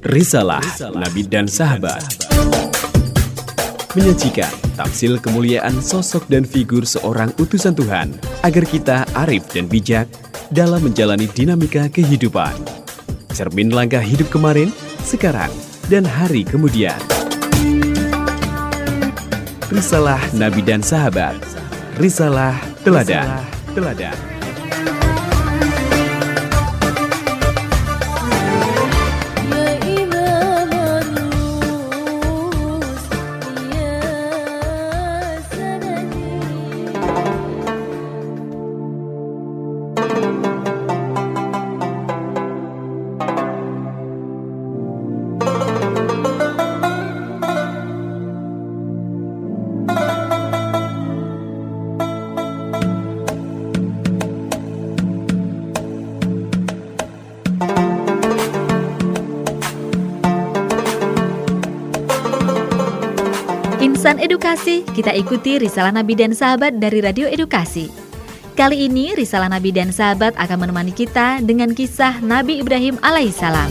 Risalah Nabi dan Sahabat menyajikan tamsil kemuliaan sosok dan figur seorang utusan Tuhan agar kita arif dan bijak dalam menjalani dinamika kehidupan. Cermin langkah hidup kemarin, sekarang, dan hari kemudian. Risalah Nabi dan Sahabat. Risalah teladan. Insan Edukasi, kita ikuti Risalah Nabi dan Sahabat dari Radio Edukasi. Kali ini Risalah Nabi dan Sahabat akan menemani kita dengan kisah Nabi Ibrahim alaihissalam.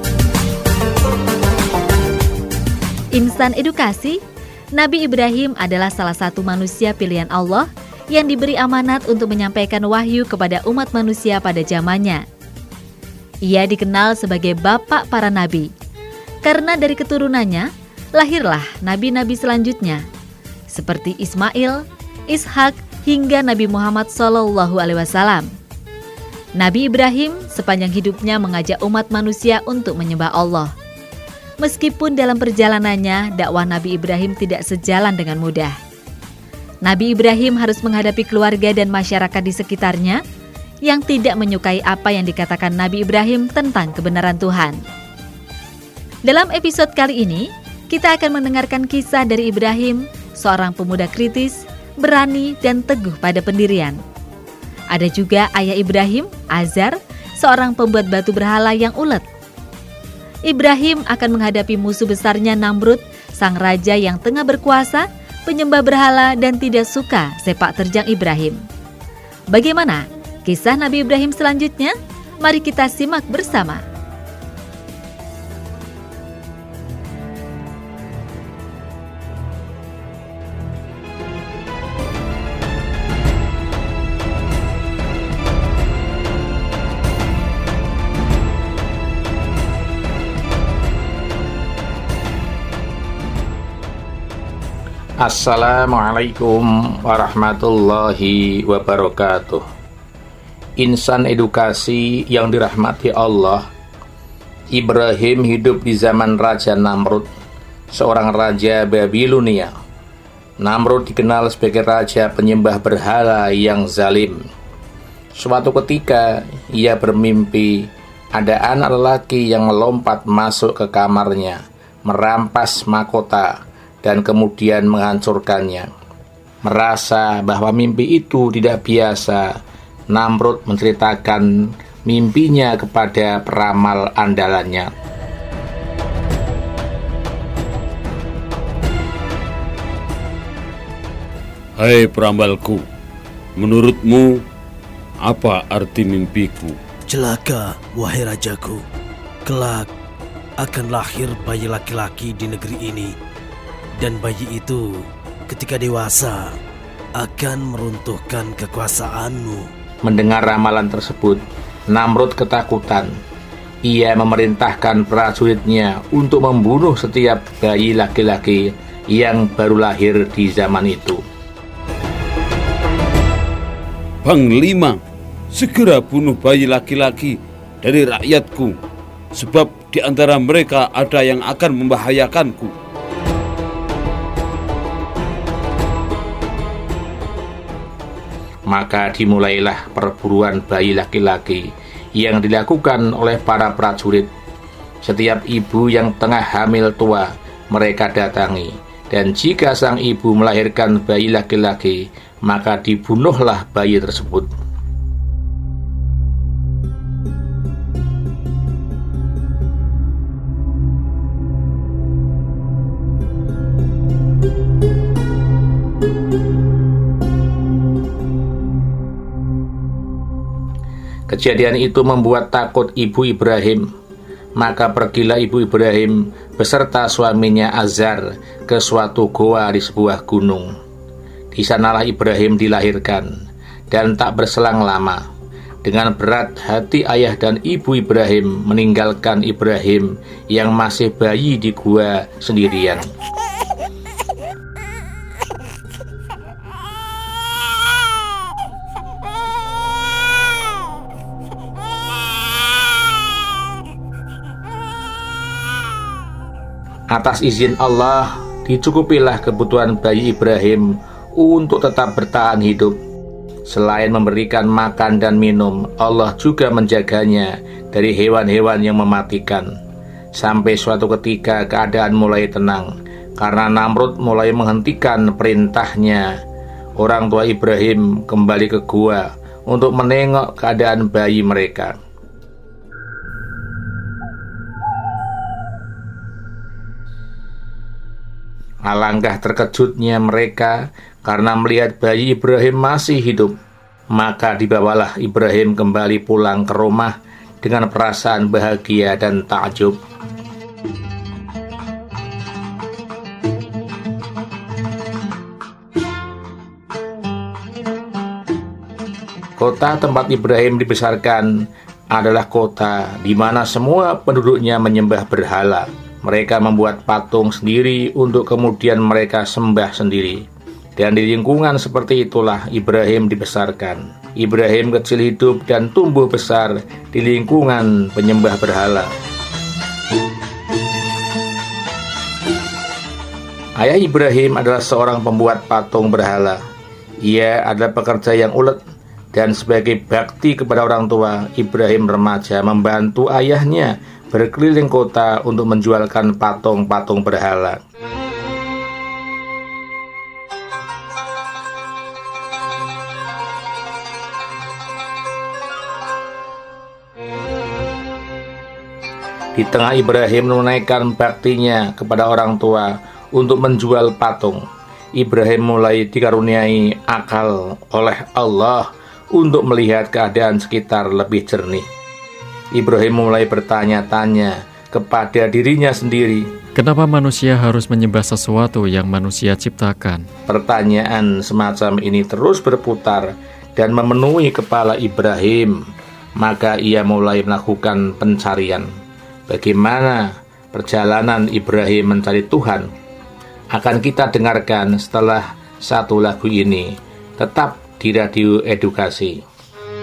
Insan Edukasi, Nabi Ibrahim adalah salah satu manusia pilihan Allah yang diberi amanat untuk menyampaikan wahyu kepada umat manusia pada zamannya. Ia dikenal sebagai bapak para nabi, karena dari keturunannya lahirlah nabi-nabi selanjutnya, seperti Ismail, Ishak, hingga Nabi Muhammad SAW. Nabi Ibrahim sepanjang hidupnya mengajak umat manusia untuk menyembah Allah. Meskipun dalam perjalanannya, dakwah Nabi Ibrahim tidak sejalan dengan mudah. Nabi Ibrahim harus menghadapi keluarga dan masyarakat di sekitarnya yang tidak menyukai apa yang dikatakan Nabi Ibrahim tentang kebenaran Tuhan. Dalam episode kali ini, kita akan mendengarkan kisah dari Ibrahim, seorang pemuda kritis, berani, dan teguh pada pendirian. Ada juga ayah Ibrahim, Azar, seorang pembuat batu berhala yang ulet. Ibrahim akan menghadapi musuh besarnya Namrud, sang raja yang tengah berkuasa, penyembah berhala, dan tidak suka sepak terjang Ibrahim. Bagaimana kisah Nabi Ibrahim selanjutnya? Mari kita simak bersama. Assalamualaikum warahmatullahi wabarakatuh. Insan Edukasi yang dirahmati Allah, Ibrahim hidup di zaman Raja Namrud, seorang raja Babilonia. Namrud dikenal sebagai raja penyembah berhala yang zalim. Suatu ketika ia bermimpi ada anak lelaki yang melompat masuk ke kamarnya, merampas mahkota dan kemudian menghancurkannya. Merasa bahwa mimpi itu tidak biasa, Namrud menceritakan mimpinya kepada peramal andalannya. Hai peramalku, menurutmu apa arti mimpiku? Celaka, wahai rajaku. Kelak akan lahir bayi laki-laki di negeri ini. Dan bayi itu ketika dewasa akan meruntuhkan kekuasaanmu. Mendengar ramalan tersebut, Namrud ketakutan. Ia memerintahkan prajuritnya untuk membunuh setiap bayi laki-laki yang baru lahir di zaman itu. Panglima, segera bunuh bayi laki-laki dari rakyatku, sebab di antara mereka ada yang akan membahayakanku. Maka dimulailah perburuan bayi laki-laki yang dilakukan oleh para prajurit. Setiap ibu yang tengah hamil tua mereka datangi, dan jika sang ibu melahirkan bayi laki-laki, maka dibunuhlah bayi tersebut. Kejadian itu membuat takut ibu Ibrahim. Maka pergilah ibu Ibrahim beserta suaminya Azar ke suatu goa di sebuah gunung. Di sanalah Ibrahim dilahirkan, dan tak berselang lama, dengan berat hati ayah dan ibu Ibrahim meninggalkan Ibrahim yang masih bayi di gua sendirian. Atas izin Allah, dicukupilah kebutuhan bayi Ibrahim untuk tetap bertahan hidup. Selain memberikan makan dan minum, Allah juga menjaganya dari hewan-hewan yang mematikan. Sampai suatu ketika keadaan mulai tenang, karena Namrud mulai menghentikan perintahnya. Orang tua Ibrahim kembali ke gua untuk menengok keadaan bayi mereka. Alangkah terkejutnya mereka karena melihat bayi Ibrahim masih hidup. Maka dibawalah Ibrahim kembali pulang ke rumah dengan perasaan bahagia dan takjub. Kota tempat Ibrahim dibesarkan adalah kota di mana semua penduduknya menyembah berhala. Mereka membuat patung sendiri untuk kemudian mereka sembah sendiri. Dan di lingkungan seperti itulah Ibrahim dibesarkan. Ibrahim kecil hidup dan tumbuh besar di lingkungan penyembah berhala. Ayah Ibrahim adalah seorang pembuat patung berhala. Ia adalah pekerja yang ulet, dan sebagai bakti kepada orang tua, Ibrahim remaja membantu ayahnya berkeliling kota untuk menjualkan patung-patung berhala. Di tengah Ibrahim menunaikan baktinya kepada orang tua untuk menjual patung, Ibrahim mulai dikaruniai akal oleh Allah untuk melihat keadaan sekitar lebih jernih. Ibrahim mulai bertanya-tanya kepada dirinya sendiri, kenapa manusia harus menyembah sesuatu yang manusia ciptakan? Pertanyaan semacam ini terus berputar dan memenuhi kepala Ibrahim. Maka ia mulai melakukan pencarian. Bagaimana perjalanan Ibrahim mencari Tuhan? Akan kita dengarkan setelah satu lagu ini. Tetap di Radio Edukasi.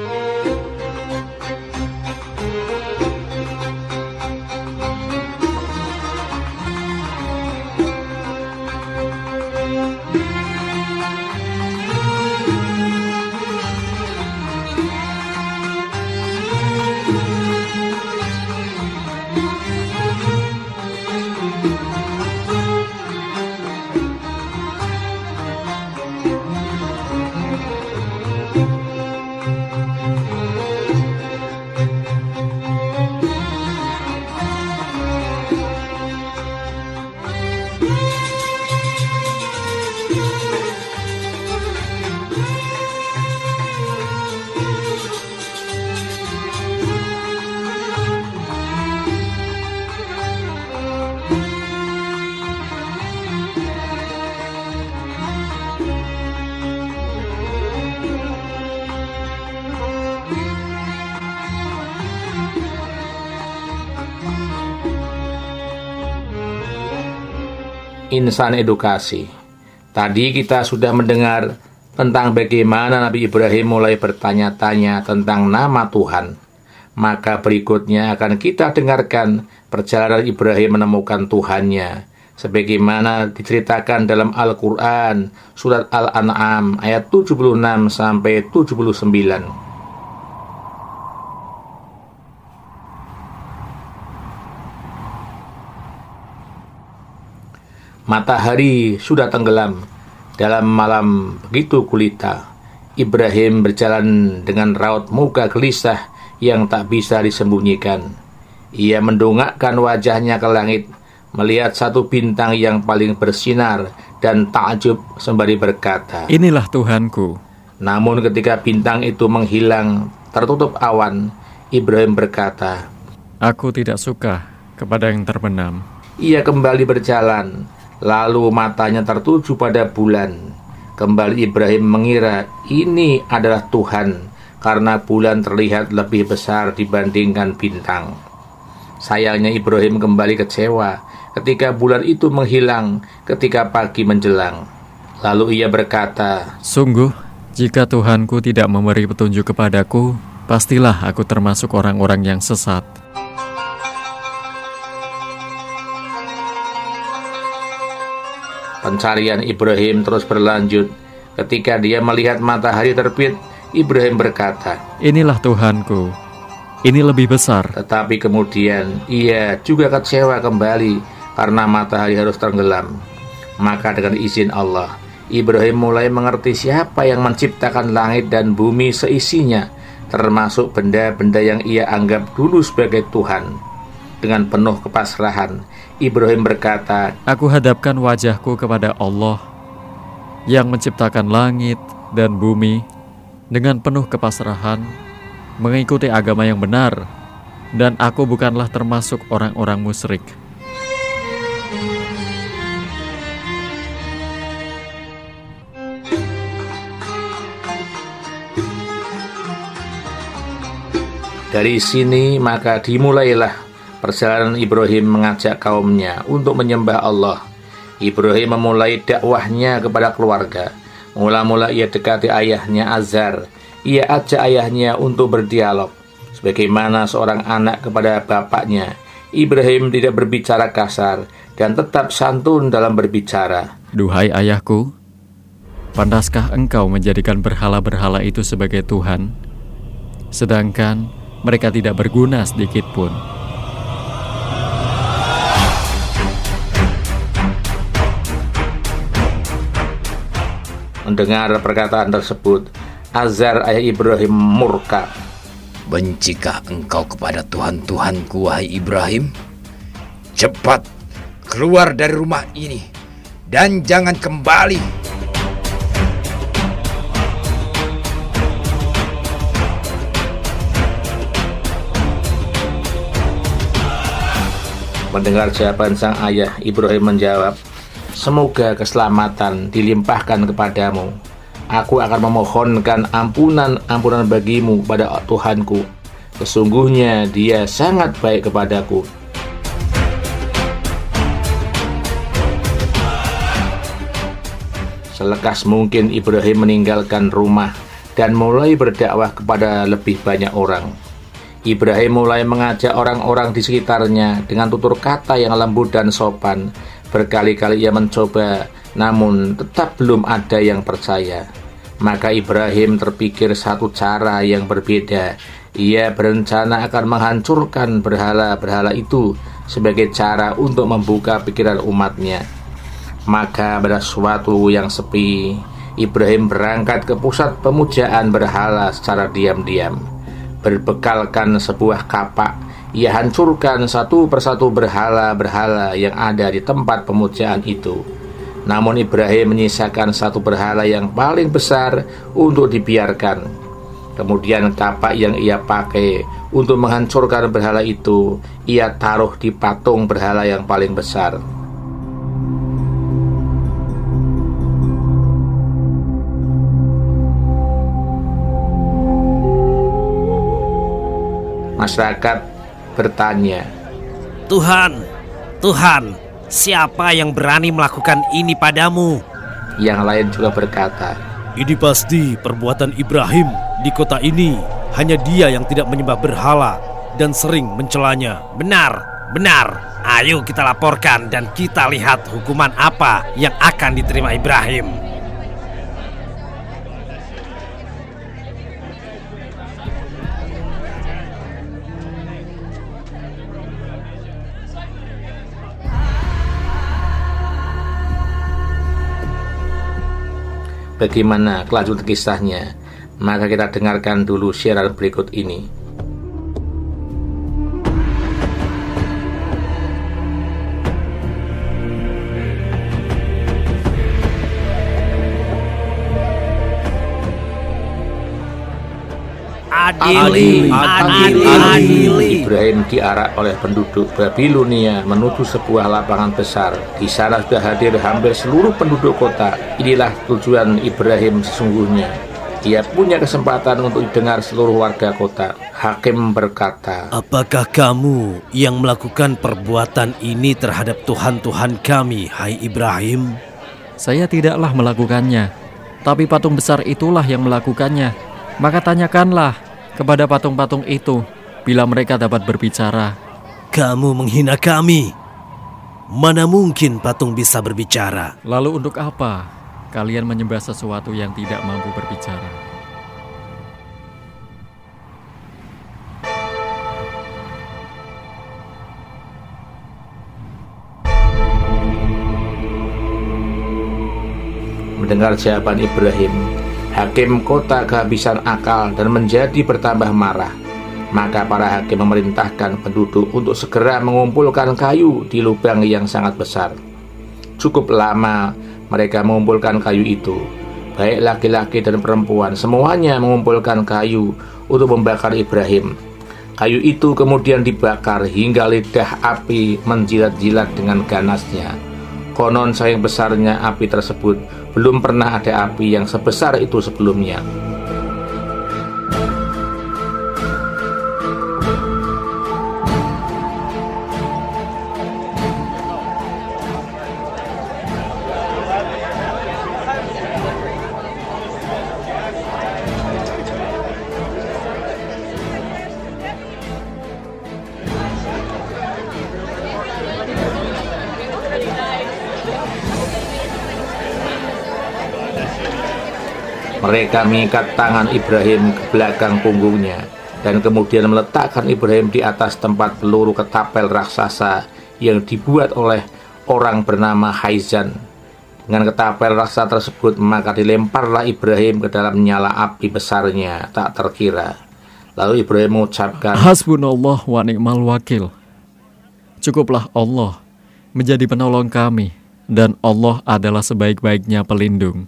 Insan Edukasi. Tadi kita sudah mendengar tentang bagaimana Nabi Ibrahim mulai bertanya-tanya tentang nama Tuhan. Maka berikutnya akan kita dengarkan perjalanan Ibrahim menemukan Tuhannya, sebagaimana diceritakan dalam Al-Quran, surat Al-An'am ayat 76 sampai 79. Matahari sudah tenggelam dalam malam begitu gulita. Ibrahim berjalan dengan raut muka gelisah yang tak bisa disembunyikan. Ia mendongakkan wajahnya ke langit, melihat satu bintang yang paling bersinar dan takjub sembari berkata, "Inilah Tuhanku." Namun ketika bintang itu menghilang tertutup awan, Ibrahim berkata, Aku tidak suka kepada yang terbenam. Ia kembali berjalan, lalu matanya tertuju pada bulan. Kembali Ibrahim mengira ini adalah Tuhan, karena bulan terlihat lebih besar dibandingkan bintang. Sayangnya Ibrahim kembali kecewa ketika bulan itu menghilang ketika pagi menjelang. Lalu ia berkata, Sungguh, jika Tuhanku tidak memberi petunjuk kepadaku, pastilah aku termasuk orang-orang yang sesat. Pencarian Ibrahim terus berlanjut. Ketika dia melihat matahari terbit, Ibrahim berkata, Inilah Tuhanku, ini lebih besar. tetapi kemudian ia juga kecewa kembali karena matahari harus tenggelam. Maka dengan izin Allah, Ibrahim mulai mengerti siapa yang menciptakan langit dan bumi seisinya, termasuk benda-benda yang ia anggap dulu sebagai Tuhan. Dengan penuh kepasrahan, Ibrahim berkata, Aku hadapkan wajahku kepada Allah yang menciptakan langit dan bumi dengan penuh kepasrahan, mengikuti agama yang benar, dan aku bukanlah termasuk orang-orang musyrik. Dari sini maka dimulailah perjalanan Ibrahim mengajak kaumnya untuk menyembah Allah. Ibrahim memulai dakwahnya kepada keluarga. Mula-mula ia dekati ayahnya Azar. Ia ajak ayahnya untuk berdialog. Sebagaimana seorang anak kepada bapaknya, Ibrahim tidak berbicara kasar dan tetap santun dalam berbicara. Duhai ayahku, pantaskah engkau menjadikan berhala-berhala itu sebagai Tuhan, sedangkan mereka tidak berguna sedikit pun? Mendengar perkataan tersebut, Azar ayah Ibrahim murka. Bencikah engkau kepada Tuhan-Tuhanku, wahai Ibrahim? Cepat keluar dari rumah ini dan jangan kembali. Mendengar jawaban sang ayah, Ibrahim menjawab, Semoga keselamatan dilimpahkan kepadamu. Aku akan memohonkan ampunan bagimu pada Tuhanku. Sesungguhnya dia sangat baik kepadaku. Selekas mungkin Ibrahim meninggalkan rumah dan mulai berdakwah kepada lebih banyak orang. Ibrahim mulai mengajak orang-orang di sekitarnya dengan tutur kata yang lembut dan sopan. Berkali-kali ia mencoba, namun tetap belum ada yang percaya. Maka Ibrahim terpikir satu cara yang berbeda. Ia berencana akan menghancurkan berhala-berhala itu sebagai cara untuk membuka pikiran umatnya. Maka pada suatu yang sepi, Ibrahim berangkat ke pusat pemujaan berhala secara diam-diam. Berbekalkan sebuah kapak, ia hancurkan satu persatu berhala-berhala yang ada di tempat pemujaan itu. Namun Ibrahim menyisakan satu berhala yang paling besar untuk dibiarkan. Kemudian kapak yang ia pakai untuk menghancurkan berhala itu, ia taruh di patung berhala yang paling besar. Masyarakat bertanya, Tuhan, siapa yang berani melakukan ini padamu? Yang lain juga berkata, Ini pasti perbuatan Ibrahim di kota ini. Hanya dia yang tidak menyembah berhala dan sering mencelanya. Benar. Ayo kita laporkan dan kita lihat hukuman apa yang akan diterima Ibrahim. Bagaimana kelanjutan kisahnya? Maka kita dengarkan dulu siaran berikut ini. Adili. Ibrahim diarak oleh penduduk Babilonia menuju sebuah lapangan besar. Di sana sudah hadir hampir seluruh penduduk kota. Inilah tujuan Ibrahim sesungguhnya. Dia punya kesempatan untuk didengar seluruh warga kota. Hakim berkata, apakah kamu yang melakukan perbuatan ini terhadap Tuhan-Tuhan kami, hai Ibrahim? Saya tidaklah melakukannya, tapi patung besar itulah yang melakukannya. Maka tanyakanlah kepada patung-patung itu bila mereka dapat berbicara. Kamu menghina kami. Mana mungkin patung bisa berbicara? Lalu untuk apa kalian menyembah sesuatu yang tidak mampu berbicara? Mendengar jawaban Ibrahim, hakim kota kehabisan akal dan menjadi bertambah marah. Maka para hakim memerintahkan penduduk untuk segera mengumpulkan kayu di lubang yang sangat besar. Cukup lama mereka mengumpulkan kayu itu. Baik laki-laki dan perempuan, semuanya mengumpulkan kayu untuk membakar Ibrahim. Kayu itu kemudian dibakar hingga lidah api menjilat-jilat dengan ganasnya. Konon saking besarnya api tersebut, belum pernah ada api yang sebesar itu sebelumnya. Mereka mengikat tangan Ibrahim ke belakang punggungnya dan kemudian meletakkan Ibrahim di atas tempat peluru ketapel raksasa yang dibuat oleh orang bernama Haizan. Dengan ketapel raksasa tersebut, maka dilemparlah Ibrahim ke dalam nyala api besarnya tak terkira. Lalu Ibrahim mengucapkan, Hasbunallah wa ni'mal wakil. Cukuplah Allah menjadi penolong kami, dan Allah adalah sebaik-baiknya pelindung.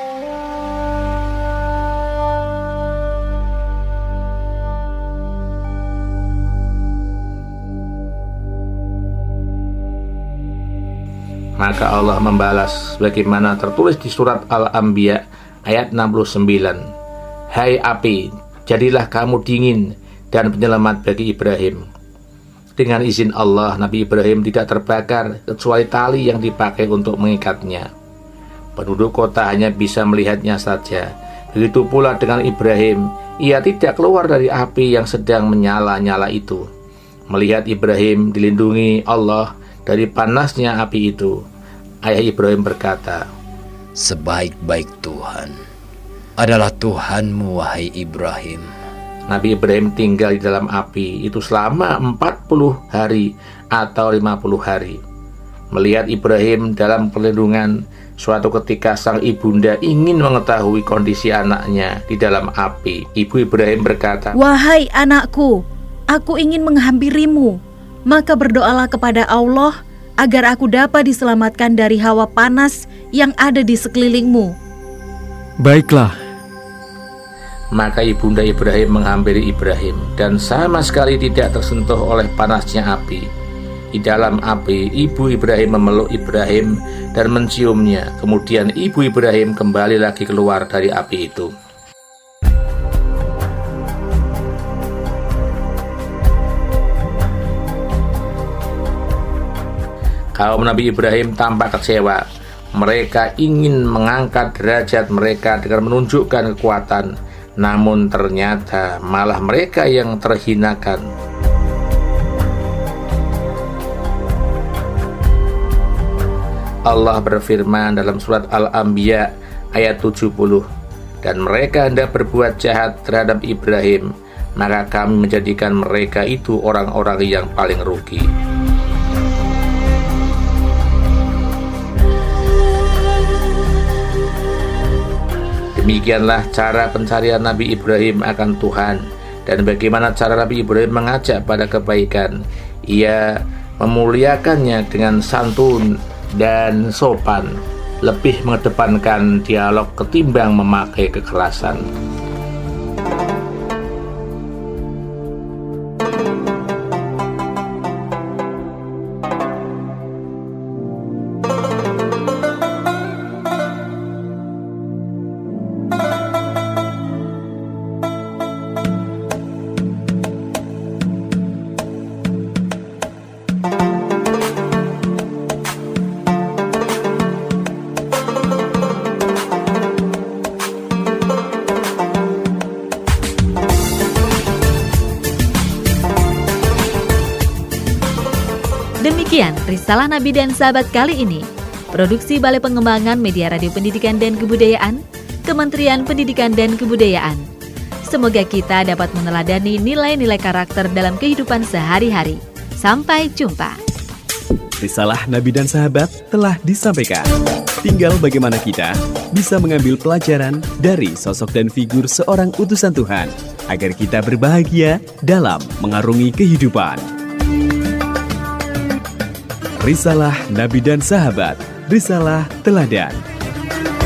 Maka Allah membalas bagaimana tertulis di surat Al-Anbiya ayat 69. Hai api, jadilah kamu dingin dan penyelamat bagi Ibrahim. Dengan izin Allah, Nabi Ibrahim tidak terbakar kecuali tali yang dipakai untuk mengikatnya. Penduduk kota hanya bisa melihatnya saja. Begitu pula dengan Ibrahim, ia tidak keluar dari api yang sedang menyala-nyala itu. Melihat Ibrahim dilindungi Allah dari panasnya api itu, ayah Ibrahim berkata, sebaik-baik Tuhan adalah Tuhanmu, wahai Ibrahim. Nabi Ibrahim tinggal di dalam api itu selama 40 hari atau 50 hari. Melihat Ibrahim dalam perlindungan, suatu ketika sang ibunda ingin mengetahui kondisi anaknya di dalam api. Ibu Ibrahim berkata, wahai anakku, aku ingin menghampirimu. Maka berdoalah kepada Allah agar aku dapat diselamatkan dari hawa panas yang ada di sekelilingmu. Baiklah. Maka ibunda Ibrahim menghampiri Ibrahim dan sama sekali tidak tersentuh oleh panasnya api. Di dalam api, ibu Ibrahim memeluk Ibrahim dan menciumnya. Kemudian ibu Ibrahim kembali lagi keluar dari api itu. Kaum Nabi Ibrahim tampak kecewa. Mereka ingin mengangkat derajat mereka dengan menunjukkan kekuatan, namun ternyata malah mereka yang terhinakan. Allah berfirman dalam surat Al-Anbiya ayat 70, dan mereka hendak berbuat jahat terhadap Ibrahim, maka kami menjadikan mereka itu orang-orang yang paling rugi. Demikianlah cara pencarian Nabi Ibrahim akan Tuhan, dan bagaimana cara Nabi Ibrahim mengajak pada kebaikan. Ia memuliakannya dengan santun dan sopan, lebih mengedepankan dialog ketimbang memakai kekerasan. Demikian Risalah Nabi dan Sahabat kali ini. Produksi Balai Pengembangan Media Radio Pendidikan dan Kebudayaan, Kementerian Pendidikan dan Kebudayaan. Semoga kita dapat meneladani nilai-nilai karakter dalam kehidupan sehari-hari. Sampai jumpa. Risalah Nabi dan Sahabat telah disampaikan. Tinggal bagaimana kita bisa mengambil pelajaran dari sosok dan figur seorang utusan Tuhan agar kita berbahagia dalam mengarungi kehidupan. Risalah Nabi dan Sahabat, Risalah Teladan.